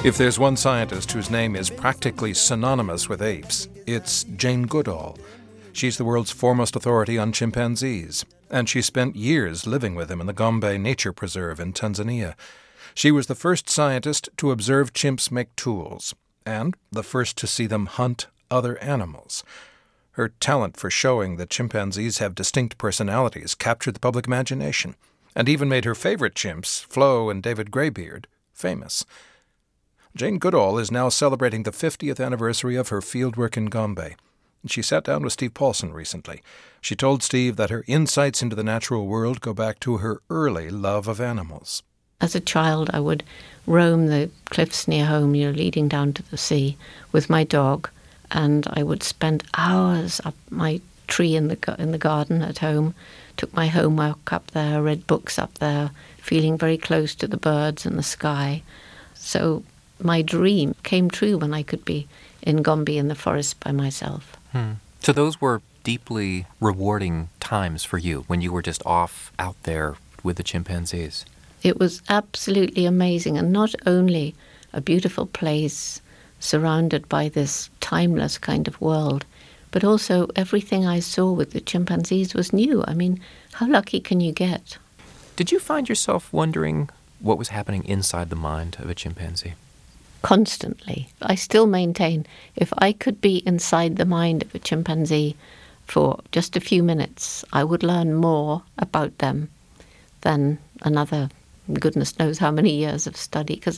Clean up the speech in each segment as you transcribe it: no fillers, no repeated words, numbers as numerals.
If there's one scientist whose name is practically synonymous with apes, it's Jane Goodall. She's the world's foremost authority on chimpanzees, and she spent years living with them in the Gombe Nature Preserve in Tanzania. She was the first scientist to observe chimps make tools, and the first to see them hunt other animals. Her talent for showing that chimpanzees have distinct personalities captured the public imagination, and even made her favorite chimps, Flo and David Greybeard, famous. Jane Goodall is now celebrating the 50th anniversary of her fieldwork in Gombe. She sat down with Steve Paulson recently. She told Steve that her insights into the natural world go back to her early love of animals. As a child, I would roam the cliffs near home, leading down to the sea with my dog, and I would spend hours up my tree in the garden at home, took my homework up there, read books up there, feeling very close to the birds and the sky. So my dream came true when I could be in Gombe in the forest by myself. So those were deeply rewarding times for you when you were just off out there with the chimpanzees. It was absolutely amazing, and not only a beautiful place surrounded by this timeless kind of world, but also everything I saw with the chimpanzees was new. I mean, how lucky can you get? Did you find yourself wondering what was happening inside the mind of a chimpanzee? Constantly. I still maintain if I could be inside the mind of a chimpanzee for just a few minutes, I would learn more about them than another goodness knows how many years of study. Because,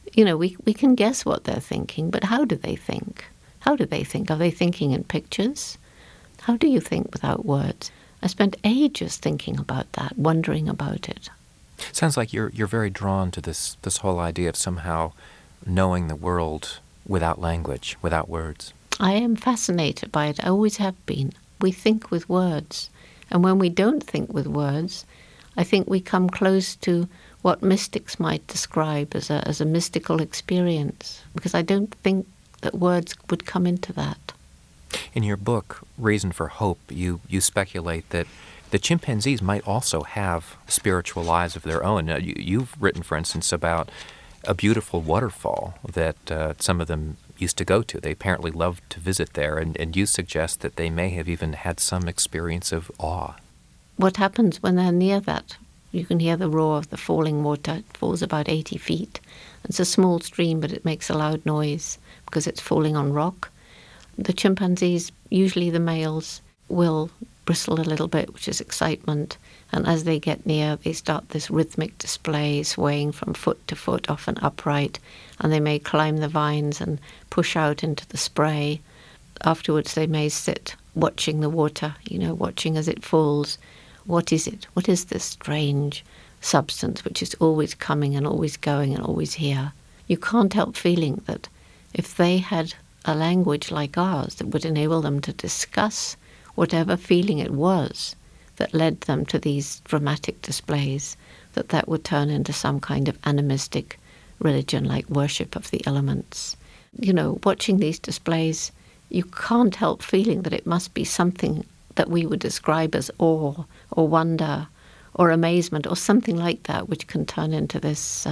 we can guess what they're thinking, but how do they think? How do they think? Are they thinking in pictures? How do you think without words? I spent ages thinking about that, wondering about it. Sounds like you're very drawn to this whole idea of somehow knowing the world without language, without words. I am fascinated by it. I always have been. We think with words. And when we don't think with words, I think we come close to what mystics might describe as a mystical experience, because I don't think that words would come into that. In your book, Reason for Hope, you speculate that the chimpanzees might also have spiritual lives of their own. Now, you've written, for instance, about a beautiful waterfall that some of them used to go to. They apparently loved to visit there, and you suggest that they may have even had some experience of awe. What happens when they're near that? You can hear the roar of the falling water. It falls about 80 feet. It's a small stream, but it makes a loud noise because it's falling on rock. The chimpanzees, usually the males, will bristle a little bit, which is excitement. And as they get near, they start this rhythmic display, swaying from foot to foot, often upright. And they may climb the vines and push out into the spray. Afterwards, they may sit watching the water, watching as it falls. What is it? What is this strange substance which is always coming and always going and always here? You can't help feeling that if they had a language like ours that would enable them to discuss whatever feeling it was that led them to these dramatic displays, that would turn into some kind of animistic religion like worship of the elements. Watching these displays, you can't help feeling that it must be something that we would describe as awe or wonder or amazement or something like that, which can turn into this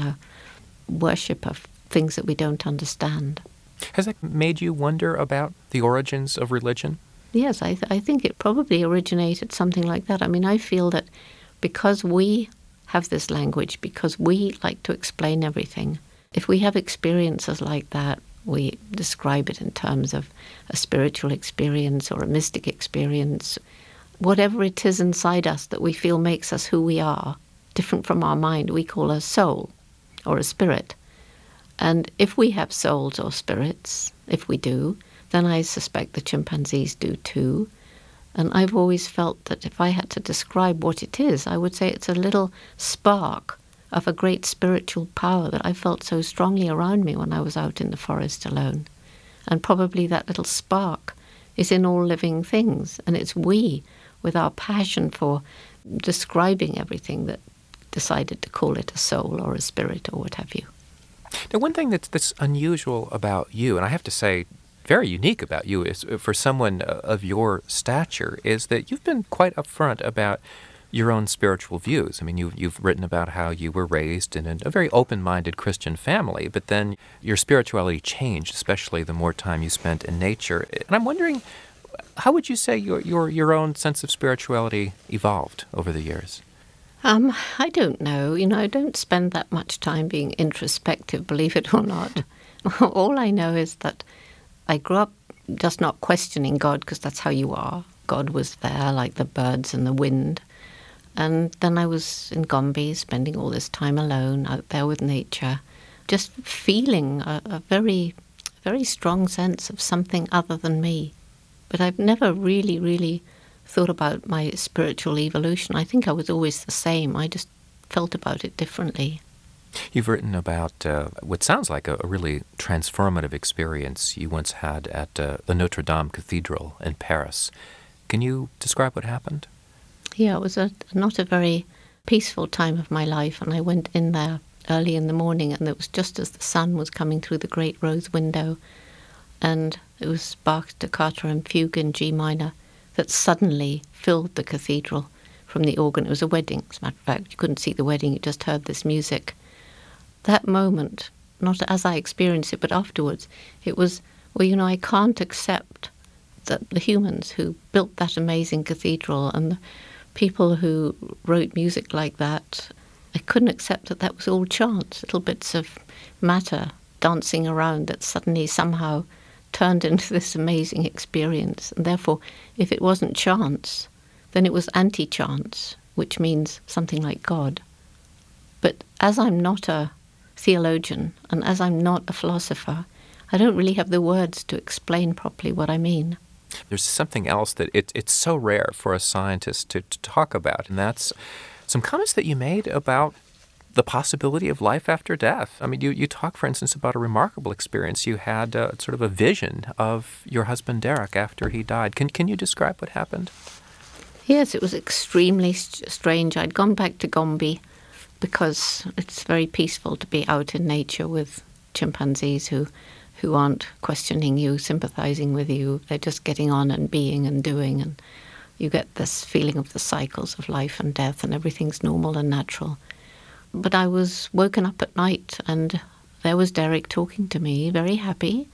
worship of things that we don't understand. Has that made you wonder about the origins of religion? Yes, I think it probably originated something like that. I mean, I feel that because we have this language, because we like to explain everything, if we have experiences like that, we describe it in terms of a spiritual experience or a mystic experience, whatever it is inside us that we feel makes us who we are, different from our mind, we call a soul or a spirit. And if we have souls or spirits, if we do, then I suspect the chimpanzees do too. And I've always felt that if I had to describe what it is, I would say it's a little spark of a great spiritual power that I felt so strongly around me when I was out in the forest alone. And probably that little spark is in all living things. And it's we, with our passion for describing everything, that decided to call it a soul or a spirit or what have you. Now, one thing that's unusual about you, and I have to say very unique about you, is for someone of your stature, is that you've been quite upfront about your own spiritual views. I mean, you've written about how you were raised in a very open-minded Christian family, but then your spirituality changed, especially the more time you spent in nature. And I'm wondering, how would you say your own sense of spirituality evolved over the years? I don't know. I don't spend that much time being introspective, believe it or not. All I know is that I grew up just not questioning God, because that's how you are. God was there, like the birds and the wind. And then I was in Gombe, spending all this time alone out there with nature, just feeling a very, very strong sense of something other than me. But I've never really thought about my spiritual evolution. I think I was always the same. I just felt about it differently. You've written about what sounds like a really transformative experience you once had at the Notre Dame Cathedral in Paris. Can you describe what happened? Yeah, it was not a very peaceful time of my life, and I went in there early in the morning, and it was just as the sun was coming through the great rose window, and it was Bach's Toccata and Fugue in G minor that suddenly filled the cathedral from the organ. It was a wedding, as a matter of fact. You couldn't see the wedding, you just heard this music. That moment, not as I experienced it, but afterwards, it was, I can't accept that the humans who built that amazing cathedral and the people who wrote music like that, I couldn't accept that that was all chance, little bits of matter dancing around that suddenly somehow turned into this amazing experience. And therefore, if it wasn't chance, then it was anti-chance, which means something like God. But as I'm not a theologian and as I'm not a philosopher, I don't really have the words to explain properly what I mean. There's something else that it's so rare for a scientist to talk about, and that's some comments that you made about the possibility of life after death. I mean, you talk, for instance, about a remarkable experience. You had sort of a vision of your husband, Derek, after he died. Can you describe what happened? Yes, it was extremely strange. I'd gone back to Gombe because it's very peaceful to be out in nature with chimpanzees who aren't questioning you, sympathizing with you. They're just getting on and being and doing, and you get this feeling of the cycles of life and death, and everything's normal and natural. But I was woken up at night, and there was Derek talking to me, very happy.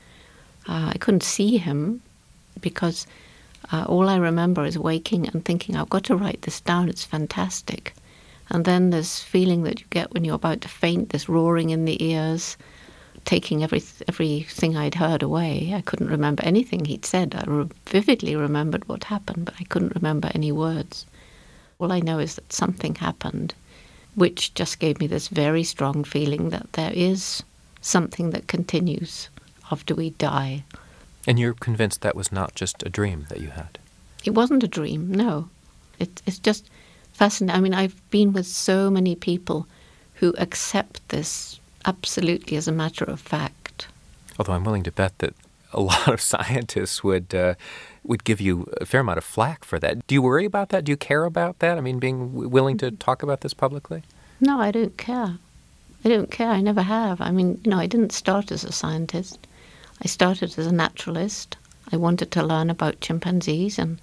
I couldn't see him because all I remember is waking and thinking, I've got to write this down, it's fantastic. And then this feeling that you get when you're about to faint, this roaring in the ears, taking everything I'd heard away. I couldn't remember anything he'd said. I vividly remembered what happened, but I couldn't remember any words. All I know is that something happened, which just gave me this very strong feeling that there is something that continues after we die. And you're convinced that was not just a dream that you had? It wasn't a dream, no. It's just fascinating. I mean, I've been with so many people who accept this absolutely as a matter of fact. Although I'm willing to bet that a lot of scientists would give you a fair amount of flack for that. Do you worry about that? Do you care about that? I mean, being willing to talk about this publicly? No, I don't care. I don't care. I never have. I mean, I didn't start as a scientist. I started as a naturalist. I wanted to learn about chimpanzees, and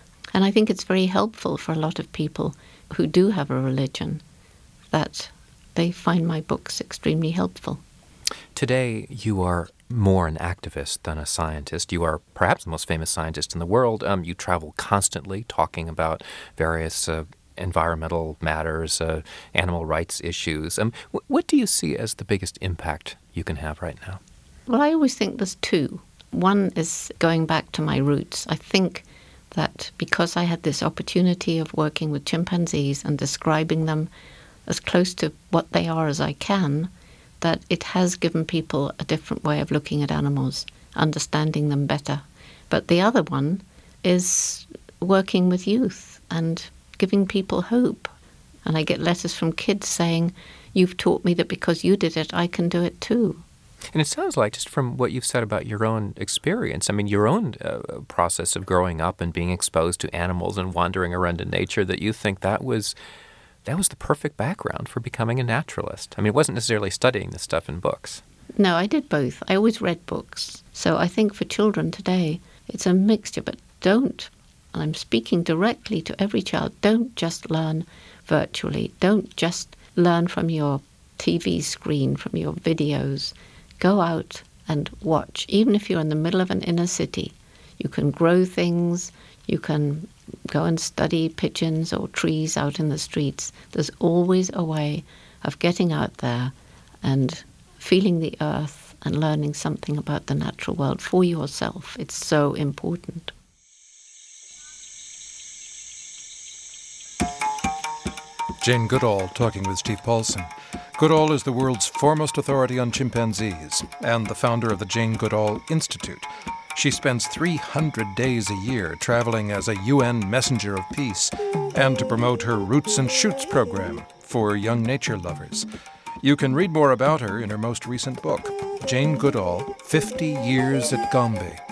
I think it's very helpful for a lot of people who do have a religion that they find my books extremely helpful. Today, you are more an activist than a scientist. You are perhaps the most famous scientist in the world. You travel constantly talking about various environmental matters, animal rights issues. What do you see as the biggest impact you can have right now? Well, I always think there's two. One is going back to my roots. I think that because I had this opportunity of working with chimpanzees and describing them as close to what they are as I can, that it has given people a different way of looking at animals, understanding them better. But the other one is working with youth and giving people hope. And I get letters from kids saying, you've taught me that because you did it, I can do it too. And it sounds like, just from what you've said about your own experience, I mean, your own process of growing up and being exposed to animals and wandering around in nature, that you think that was the perfect background for becoming a naturalist. I mean, it wasn't necessarily studying this stuff in books. No, I did both. I always read books. So I think for children today, it's a mixture, but don't and I'm speaking directly to every child, don't just learn virtually. Don't just learn from your TV screen, from your videos. Go out and watch. Even if you're in the middle of an inner city, you can grow things, you can go and study pigeons or trees out in the streets. There's always a way of getting out there and feeling the earth and learning something about the natural world for yourself. It's so important. Jane Goodall talking with Steve Paulson. Goodall is the world's foremost authority on chimpanzees and the founder of the Jane Goodall Institute. She spends 300 days a year traveling as a UN messenger of peace and to promote her Roots and Shoots program for young nature lovers. You can read more about her in her most recent book, Jane Goodall, 50 Years at Gombe.